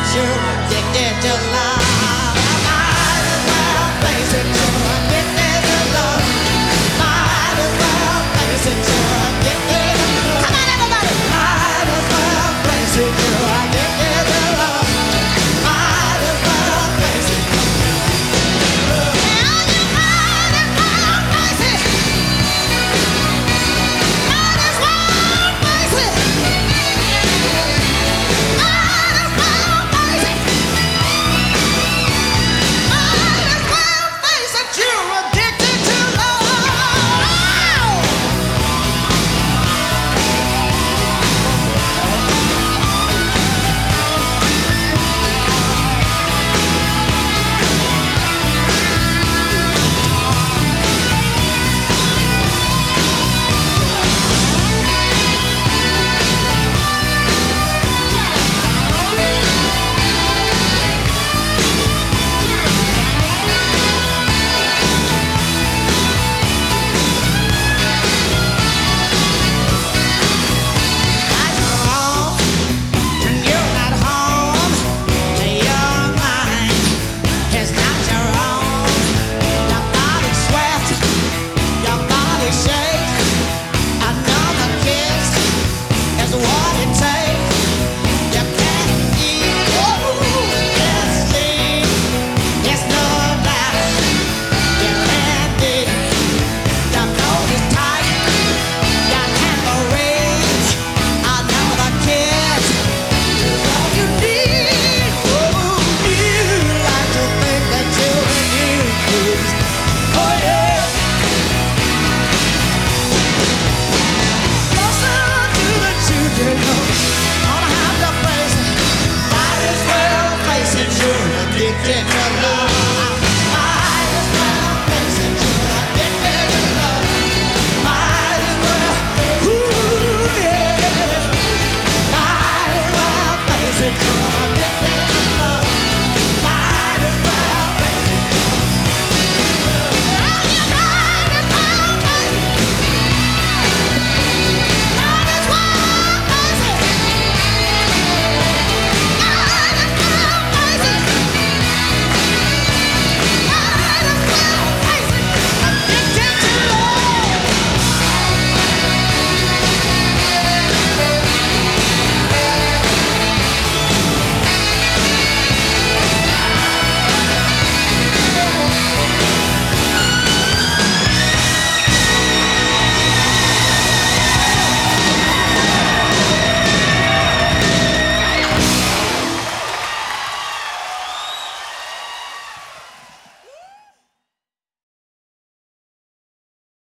you're addicted to love. Might as well face it, you're addicted to love. Might as well face it, you're addicted to love. Come on, everybody! Might as well face it, you're addicted to love. Might as well face it. Now you might as well face it. Might as well face it. Might as well face it. Might as well face it. You're addicted to love. Addicted to love. Might as well face it, you're addicted to love. Might as well, ooh yeah. Might as well face it, you're addicted to love.